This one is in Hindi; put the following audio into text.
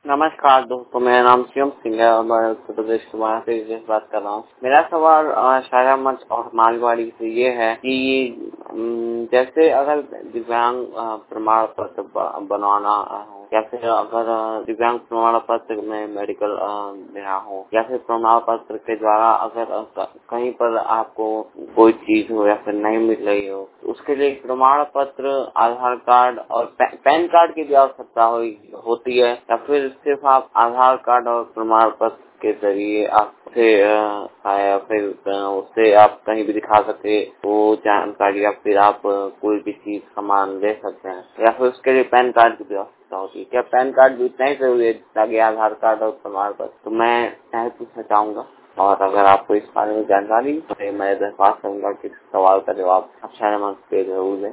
नमस्कार दोस्तों, मेरा नाम शिवम सिंह है और मैं उत्तर प्रदेश के महाराष्ट्र से बात कर रहा हूँ। मेरा सवाल शायरा मंच और मालगाड़ी से ये है कि जैसे अगर दिव्यांग प्रमाण पत्र बनवाना हो या फिर अगर दिव्यांग प्रमाण पत्र में मेडिकल देना हो या फिर प्रमाण पत्र के द्वारा अगर कहीं पर आपको कोई चीज हो या फिर नहीं मिल रही हो, उसके लिए प्रमाण पत्र, आधार कार्ड और पैन कार्ड की भी आवश्यकता होती है या फिर सिर्फ आप आधार कार्ड और प्रमाण पत्र के जरिए आप उससे आप कहीं भी दिखा सकते वो जानकारी या फिर आप कोई भी चीज सामान ले सकते हैं या फिर उसके लिए पैन कार्ड की भी आवश्यकता होती है। क्या पैन कार्ड भी उतना ही जरूरी है जितना कि आधार कार्ड और प्रमाण पत्र? तो मैं यही पूछना चाहूँगा और अगर आपको इस बारे में जानकारी तो मैं दरख्वास्त करूँगा कि सवाल का जवाब आप शायरा मंच पे जरूर दें।